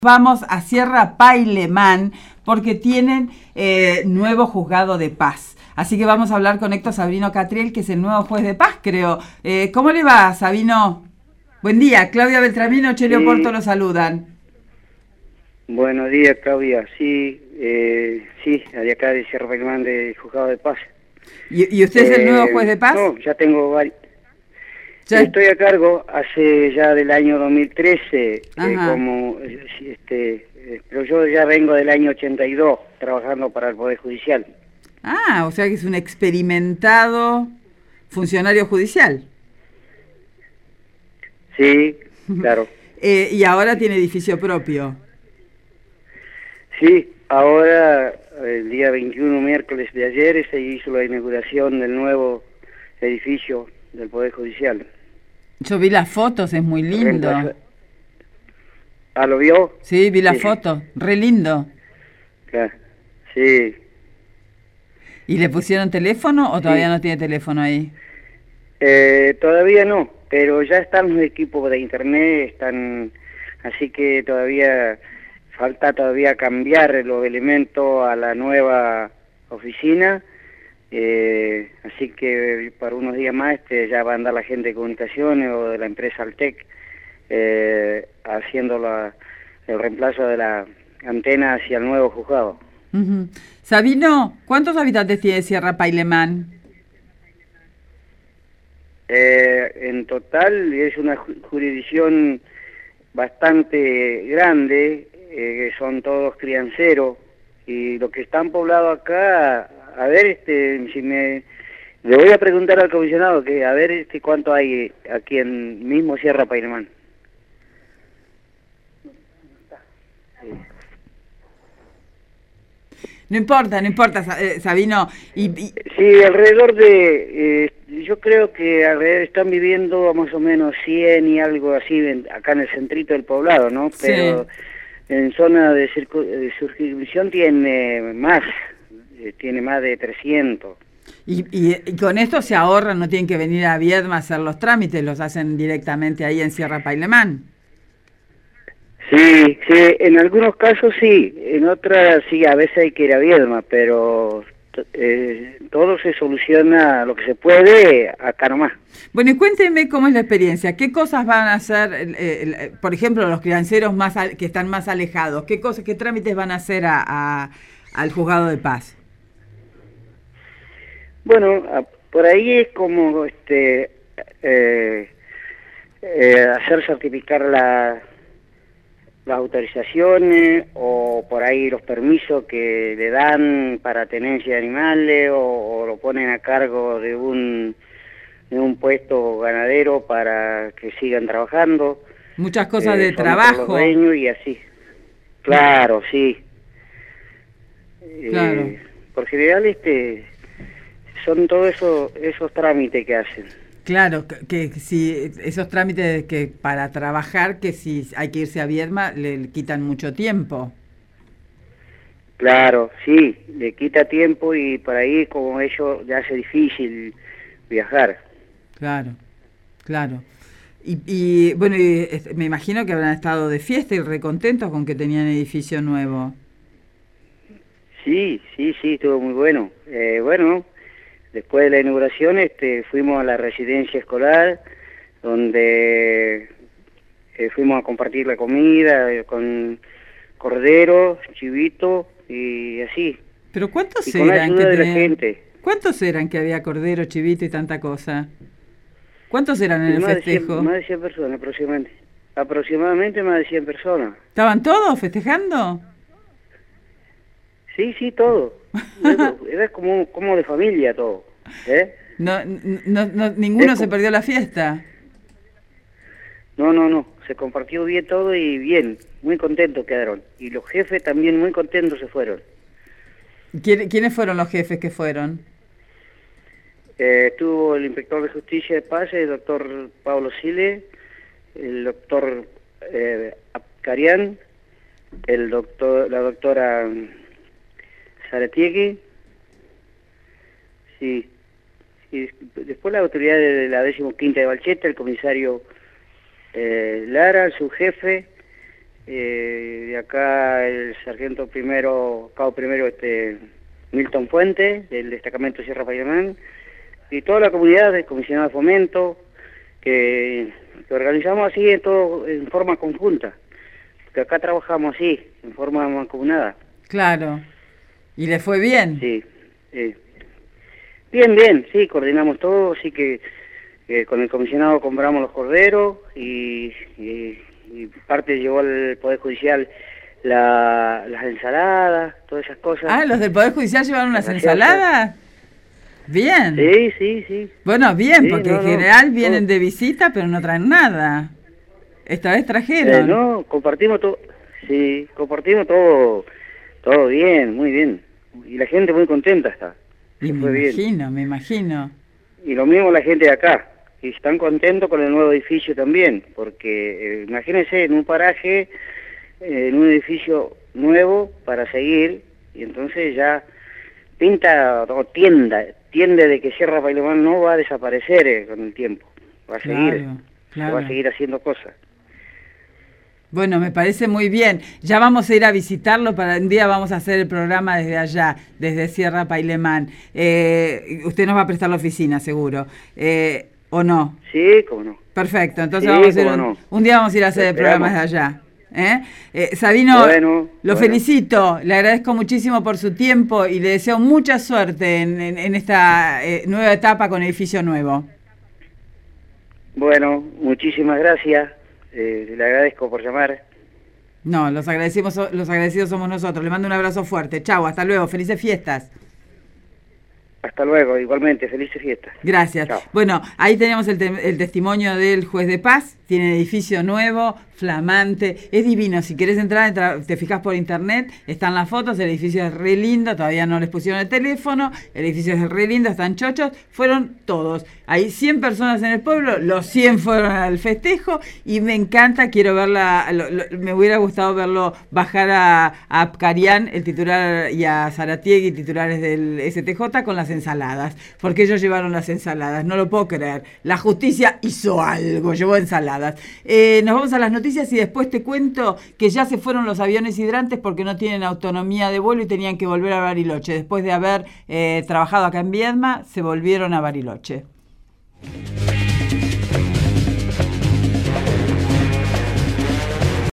Vamos a Sierra Pailemán porque tienen nuevo juzgado de paz. Así que vamos a hablar con Héctor Sabino Catriel, que es el nuevo juez de paz, creo. ¿Cómo le va, Sabino? Buen día, Claudia Beltramino, Chelio Sí. Porto lo saludan. Buenos días, Claudia. Sí, de acá de Sierra Pailemán, de Juzgado de Paz. ¿Y usted es el nuevo juez de paz? No, ya tengo varios. Ya. Estoy a cargo hace ya del año 2013, Ajá. pero yo ya vengo del año 82 trabajando para el Poder Judicial. Ah, o sea que es un experimentado funcionario judicial. Sí, claro. Y ahora tiene edificio propio. Sí, ahora, el día 21, miércoles de ayer, se hizo la inauguración del nuevo edificio del Poder Judicial. Yo vi las fotos, es muy lindo. ¿Ah, lo vio? Sí, vi las Sí. fotos, re lindo. Claro. Sí. ¿Y le pusieron teléfono o todavía Sí. no tiene teléfono ahí? Todavía no, pero ya están los equipos de internet, así que falta cambiar los elementos a la nueva oficina, así que para unos días más ya va a andar la gente de comunicaciones o de la empresa Altec haciendo el reemplazo de la antena hacia el nuevo juzgado. Uh-huh. Sabino, ¿cuántos habitantes tiene Sierra Pailemán? En total es una jurisdicción bastante grande, son todos crianceros, y los que están poblados acá, a ver, le voy a preguntar al comisionado que a ver cuánto hay aquí en mismo Sierra Pailemán. No importa, Sabino. Sí, yo creo que alrededor están viviendo más o menos 100 y algo así acá en el centrito del poblado, ¿no? Sí. Pero en zona de circunscripción tiene más de 300. Y con esto se ahorran, no tienen que venir a Viedma a hacer los trámites, los hacen directamente ahí en Sierra Pailemán. Sí, en algunos casos sí, en otras sí, a veces hay que ir a Viedma, pero todo se soluciona lo que se puede acá nomás. Bueno, y cuénteme cómo es la experiencia, qué cosas van a hacer, por ejemplo, los crianceros que están más alejados, qué trámites van a hacer al juzgado de paz. Bueno, por ahí es como hacer certificar las autorizaciones o por ahí los permisos que le dan para tenencia de animales o lo ponen a cargo de un puesto ganadero para que sigan trabajando. Muchas cosas de son trabajo. Los dueños y así. Claro, sí. Claro. Por general son todos esos trámites que hacen. Claro, que si esos trámites que para trabajar, que si hay que irse a Viedma, le quitan mucho tiempo. Claro, sí, le quita tiempo y por ahí como ellos le hace difícil viajar. Claro. Y bueno, me imagino que habrán estado de fiesta y recontentos con que tenían edificio nuevo. Sí, estuvo muy bueno. Bueno, después de la inauguración fuimos a la residencia escolar, donde fuimos a compartir la comida con cordero, chivito y así. ¿Pero cuántos y con la eran ayuda de la gente. ¿Cuántos eran que había cordero, chivito y tanta cosa? ¿Cuántos eran en el festejo? Más de 100 personas aproximadamente. Aproximadamente más de 100 personas. ¿Estaban todos festejando? Sí, todo. Era como de familia todo. Ninguno se perdió la fiesta. No. Se compartió bien todo y bien. Muy contentos quedaron. Y los jefes también muy contentos se fueron. ¿Quiénes fueron los jefes que fueron? Estuvo el inspector de justicia de paz, el doctor Pablo Sile, el doctor Carián, la doctora Zaratiegui, sí, y después la autoridad de la 15ª de Balcheta, el comisario Lara, su jefe, de acá el sargento primero, cabo primero, Milton Fuente, del destacamento Sierra Pailemán, y toda la comunidad del comisionado de fomento, que organizamos así en forma conjunta, porque acá trabajamos así, en forma mancomunada. Claro. ¿Y le fue bien? Sí. Bien, sí, coordinamos todo, así que con el comisionado compramos los corderos y parte llevó al Poder Judicial las ensaladas, todas esas cosas. Ah, ¿los del Poder Judicial llevaron las ensaladas? Bien. Sí. Bueno, bien, Sí, porque en no, general vienen todo. de visita, pero no traen nada. Esta vez trajeron. No, compartimos todo, sí, compartimos todo bien, muy bien. Y la gente muy contenta está. Y Fue bien. me imagino. Y lo mismo la gente de acá, y están contentos con el nuevo edificio también, porque imagínense en un paraje, en un edificio nuevo para seguir, y entonces ya pinta o tiende de que Sierra Pailemán no va a desaparecer con el tiempo, va a seguir, Claro. va a seguir haciendo cosas. Bueno, me parece muy bien. Ya vamos a ir a visitarlo, para un día vamos a hacer el programa desde allá, desde Sierra Pailemán. Usted nos va a prestar la oficina, seguro. ¿O no? Sí, cómo no. Perfecto, entonces Sí, vamos a ir no. un día vamos a ir a hacer el programa desde allá. Sabino, Bueno, lo felicito, le agradezco muchísimo por su tiempo y le deseo mucha suerte en esta nueva etapa con edificio nuevo. Bueno, muchísimas gracias. Le agradezco por llamar. No, los agradecidos somos nosotros. Le mando un abrazo fuerte. Chau, hasta luego. Felices fiestas. Hasta luego, igualmente. Felices fiestas. Gracias. Chao. Bueno, ahí tenemos el testimonio del juez de paz. Tiene edificio nuevo, flamante. Es divino. Si querés entrar, te fijas por internet, están las fotos. El edificio es re lindo. Todavía no les pusieron el teléfono. El edificio es re lindo, están chochos. Fueron todos. Hay 100 personas en el pueblo. Los 100 fueron al festejo. Y me encanta, quiero verla. Me hubiera gustado verlo bajar a Apcarian, el titular, y a Zaratiegui, titulares del STJ, con las ensaladas. Porque ellos llevaron las ensaladas. No lo puedo creer. La justicia hizo algo. Llevó ensaladas. Nos vamos a las noticias y después te cuento que ya se fueron los aviones hidrantes porque no tienen autonomía de vuelo y tenían que volver a Bariloche. Después de haber trabajado acá en Viedma, se volvieron a Bariloche.